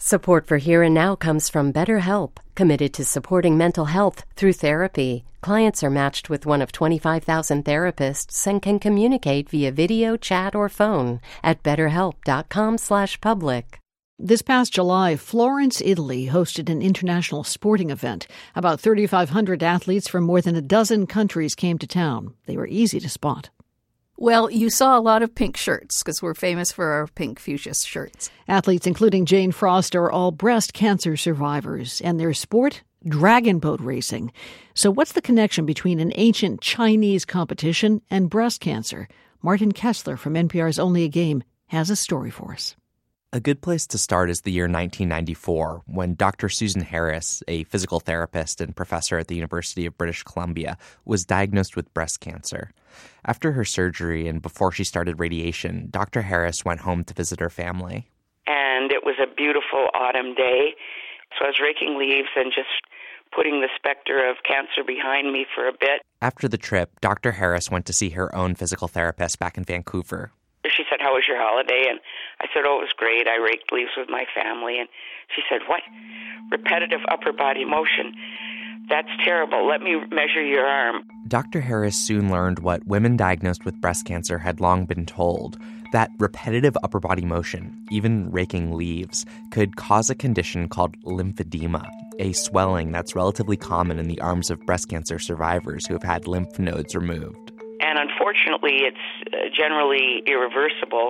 Support for Here and Now comes from BetterHelp, committed to supporting mental health through therapy. Clients are matched with one of 25,000 therapists and can communicate via video, chat, or phone at betterhelp.com/public. This past July, Florence, Italy hosted an international sporting event. About 3,500 athletes from more than a dozen countries came to town. They were easy to spot. Well, you saw a lot of pink shirts because we're famous for our pink fuchsia shirts. Athletes including Jane Frost are all breast cancer survivors, and their sport, dragon boat racing. So what's the connection between an ancient Chinese competition and breast cancer? Martin Kessler from NPR's Only a Game has a story for us. A good place to start is the year 1994, when Dr. Susan Harris, a physical therapist and professor at the University of British Columbia, was diagnosed with breast cancer. After her surgery and before she started radiation, Dr. Harris went home to visit her family. And it was a beautiful autumn day, so I was raking leaves and just putting the specter of cancer behind me for a bit. After the trip, Dr. Harris went to see her own physical therapist back in Vancouver. She said, "How was your holiday?" And I said, "Oh, it was great. I raked leaves with my family." And she said, "What? Repetitive upper body motion? That's terrible. Let me measure your arm." Dr. Harris soon learned what women diagnosed with breast cancer had long been told, that repetitive upper body motion, even raking leaves, could cause a condition called lymphedema, a swelling that's relatively common in the arms of breast cancer survivors who have had lymph nodes removed. And unfortunately, it's generally irreversible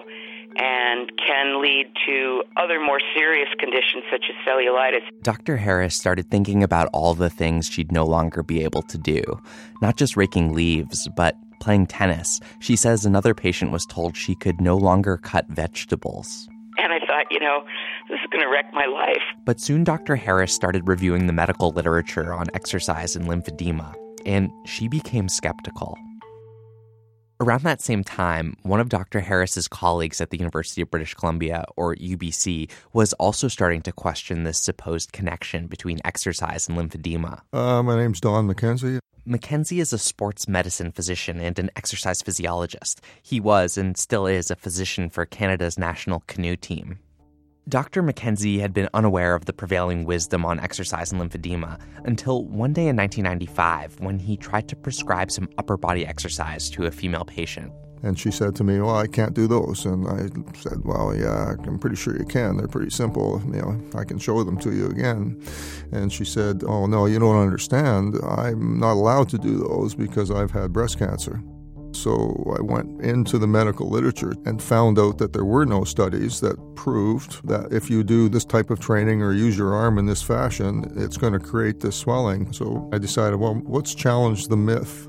and can lead to other more serious conditions such as cellulitis. Dr. Harris started thinking about all the things she'd no longer be able to do. Not just raking leaves, but playing tennis. She says another patient was told she could no longer cut vegetables. And I thought, this is going to wreck my life. But soon Dr. Harris started reviewing the medical literature on exercise and lymphedema, and she became skeptical. Around that same time, one of Dr. Harris's colleagues at the University of British Columbia, or UBC, was also starting to question this supposed connection between exercise and lymphedema. My name's Don McKenzie. McKenzie is a sports medicine physician and an exercise physiologist. He was and still is a physician for Canada's national canoe team. Dr. McKenzie had been unaware of the prevailing wisdom on exercise and lymphedema until one day in 1995 when he tried to prescribe some upper body exercise to a female patient. And she said to me, "Well, I can't do those." And I said, "Well, yeah, I'm pretty sure you can. They're pretty simple. I can show them to you again." And she said, "Oh, no, you don't understand. I'm not allowed to do those because I've had breast cancer." So I went into the medical literature and found out that there were no studies that proved that if you do this type of training or use your arm in this fashion, it's going to create this swelling. So I decided, well, let's challenge the myth.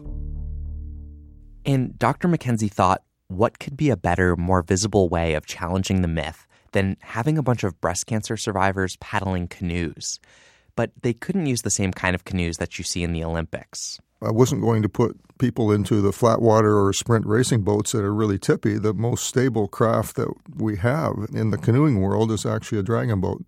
And Dr. McKenzie thought, what could be a better, more visible way of challenging the myth than having a bunch of breast cancer survivors paddling canoes? But they couldn't use the same kind of canoes that you see in the Olympics. I wasn't going to put people into the flat water or sprint racing boats that are really tippy. The most stable craft that we have in the canoeing world is actually a dragon boat.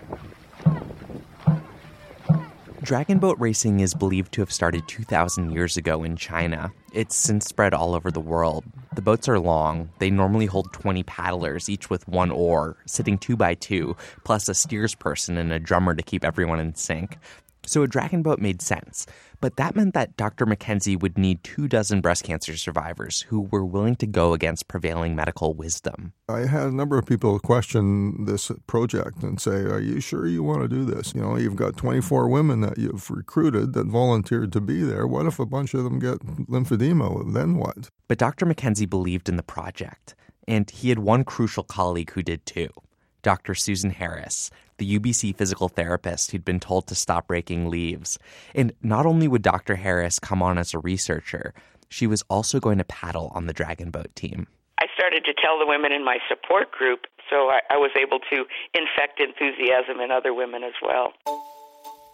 Dragon boat racing is believed to have started 2,000 years ago in China. It's since spread all over the world. The boats are long. They normally hold 20 paddlers, each with one oar, sitting 2 by 2, plus a steersperson and a drummer to keep everyone in sync. So a dragon boat made sense. But that meant that Dr. McKenzie would need 24 breast cancer survivors who were willing to go against prevailing medical wisdom. I had a number of people question this project and say, "Are you sure you want to do this? You've got 24 women that you've recruited that volunteered to be there. What if a bunch of them get lymphedema? Then what?" But Dr. McKenzie believed in the project. And he had one crucial colleague who did too. Dr. Susan Harris, the UBC physical therapist who'd been told to stop raking leaves. And not only would Dr. Harris come on as a researcher, she was also going to paddle on the dragon boat team. I started to tell the women in my support group, so I was able to infect enthusiasm in other women as well.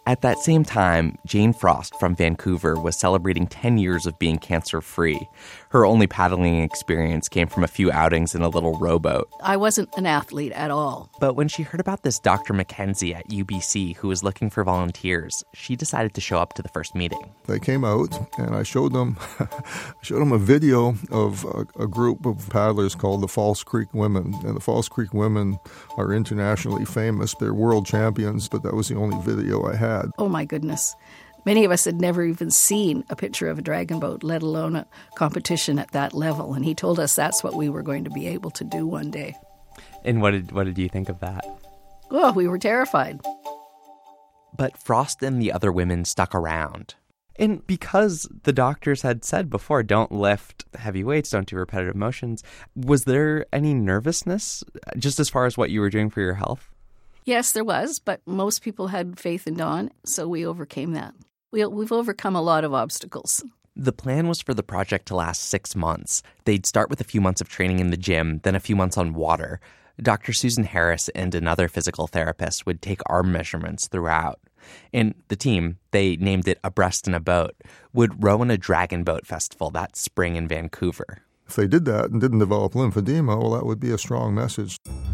At that same time, Jane Frost from Vancouver was celebrating 10 years of being cancer-free. Her only paddling experience came from a few outings in a little rowboat. I wasn't an athlete at all. But when she heard about this Dr. Mackenzie at UBC who was looking for volunteers, she decided to show up to the first meeting. They came out, and I showed them a video of a group of paddlers called the False Creek Women. And the False Creek Women are internationally famous. They're world champions, but that was the only video I had. Oh, my goodness. Many of us had never even seen a picture of a dragon boat, let alone a competition at that level. And he told us that's what we were going to be able to do one day. And what did you think of that? Oh, we were terrified. But Frost and the other women stuck around. And because the doctors had said before, don't lift heavy weights, don't do repetitive motions, was there any nervousness just as far as what you were doing for your health? Yes, there was, but most people had faith in Dawn, so we overcame that. We've overcome a lot of obstacles. The plan was for the project to last 6 months. They'd start with a few months of training in the gym, then a few months on water. Dr. Susan Harris and another physical therapist would take arm measurements throughout. And the team, they named it Abreast in a Boat, would row in a dragon boat festival that spring in Vancouver. If they did that and didn't develop lymphedema, well, that would be a strong message.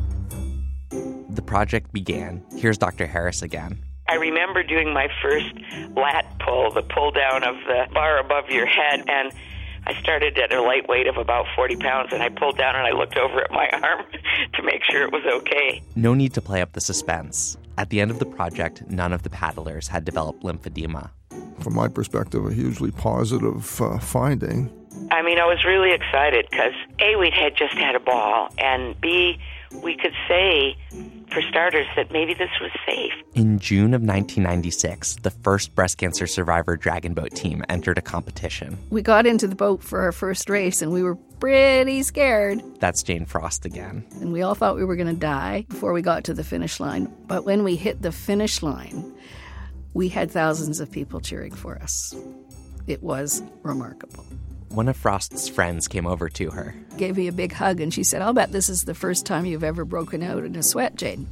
The project began. Here's Dr. Harris again. I remember doing my first lat pull, the pull down of the bar above your head, and I started at a light weight of about 40 pounds, and I pulled down and I looked over at my arm to make sure it was okay. No need to play up the suspense. At the end of the project, none of the paddlers had developed lymphedema. From my perspective, a hugely positive finding. I mean, I was really excited because, A, we had just had a ball, and B, we could say, for starters, that maybe this was safe. In June of 1996, the first breast cancer survivor dragon boat team entered a competition. We got into the boat for our first race, and we were pretty scared. That's Jane Frost again. And we all thought we were going to die before we got to the finish line. But when we hit the finish line, we had thousands of people cheering for us. It was remarkable. One of Frost's friends came over to her. Gave me a big hug, and she said, I'll bet this is the first time you've ever broken out in a sweat, Jane.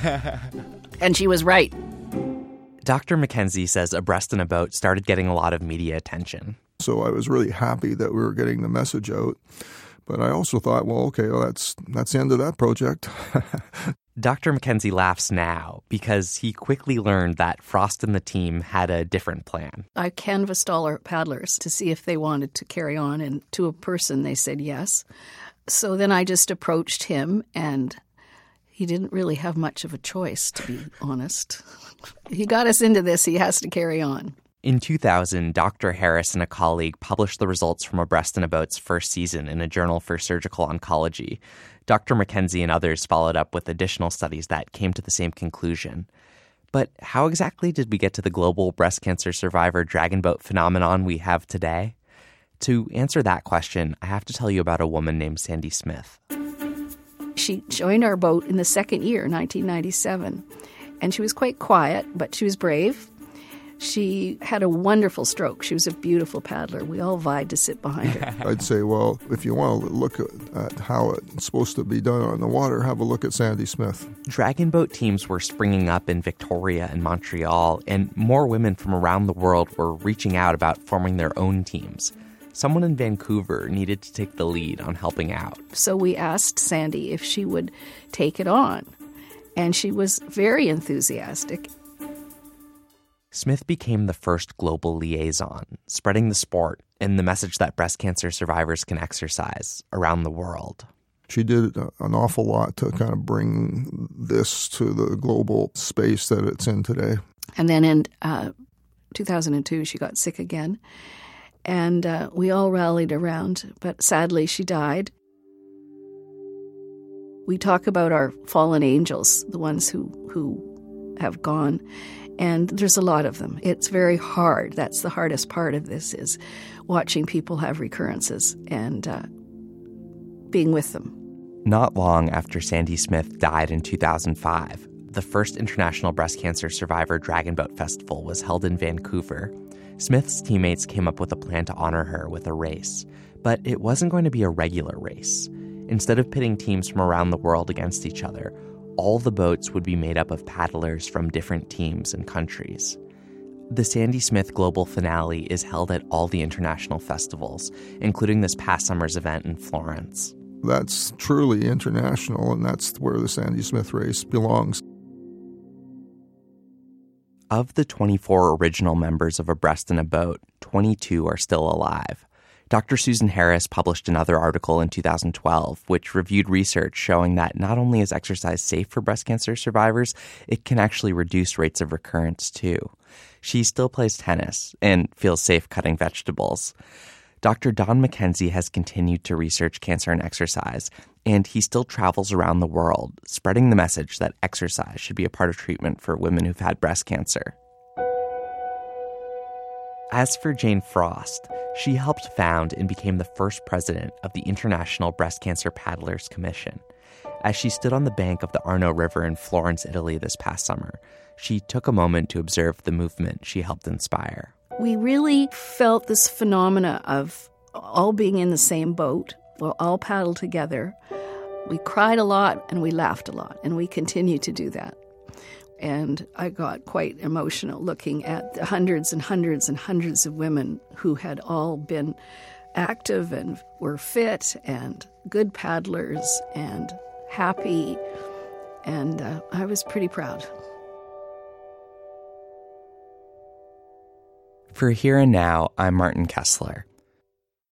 And she was right. Dr. Mackenzie says Abreast in a Boat started getting a lot of media attention. So I was really happy that we were getting the message out. But I also thought, well, okay, that's the end of that project. Dr. Mackenzie laughs now because he quickly learned that Frost and the team had a different plan. I canvassed all our paddlers to see if they wanted to carry on, and to a person they said yes. So then I just approached him, and he didn't really have much of a choice, to be honest. He got us into this, he has to carry on. In 2000, Dr. Harris and a colleague published the results from Abreast in a Boat's first season in a journal for surgical oncology. Dr. Mackenzie and others followed up with additional studies that came to the same conclusion. But how exactly did we get to the global breast cancer survivor dragon boat phenomenon we have today? To answer that question, I have to tell you about a woman named Sandy Smith. She joined our boat in the second year, 1997, and she was quite quiet, but she was brave. She had a wonderful stroke. She was a beautiful paddler. We all vied to sit behind her. I'd say, well, if you want to look at how it's supposed to be done on the water, have a look at Sandy Smith. Dragon boat teams were springing up in Victoria and Montreal, and more women from around the world were reaching out about forming their own teams. Someone in Vancouver needed to take the lead on helping out. So we asked Sandy if she would take it on, and she was very enthusiastic. Smith became the first global liaison, spreading the sport and the message that breast cancer survivors can exercise around the world. She did an awful lot to kind of bring this to the global space that it's in today. And then in 2002, she got sick again, and we all rallied around, but sadly she died. We talk about our fallen angels, the ones who have gone, and there's a lot of them. It's very hard. That's the hardest part of this, is watching people have recurrences and being with them. Not long after Sandy Smith died in 2005, the first International Breast Cancer Survivor Dragon Boat Festival was held in Vancouver. Smith's teammates came up with a plan to honor her with a race, but it wasn't going to be a regular race. Instead of pitting teams from around the world against each other, all the boats would be made up of paddlers from different teams and countries. The Sandy Smith Global Finale is held at all the international festivals, including this past summer's event in Florence. That's truly international, and that's where the Sandy Smith race belongs. Of the 24 original members of Abreast in a Boat, 22 are still alive. Dr. Susan Harris published another article in 2012, which reviewed research showing that not only is exercise safe for breast cancer survivors, it can actually reduce rates of recurrence too. She still plays tennis and feels safe cutting vegetables. Dr. Don McKenzie has continued to research cancer and exercise, and he still travels around the world, spreading the message that exercise should be a part of treatment for women who've had breast cancer. As for Jane Frost, she helped found and became the first president of the International Breast Cancer Paddlers Commission. As she stood on the bank of the Arno River in Florence, Italy this past summer, she took a moment to observe the movement she helped inspire. We really felt this phenomena of all being in the same boat. We'll all paddle together. We cried a lot and we laughed a lot, and we continue to do that. And I got quite emotional looking at the hundreds and hundreds and hundreds of women who had all been active and were fit and good paddlers and happy. And I was pretty proud. For Here and Now, I'm Martin Kessler.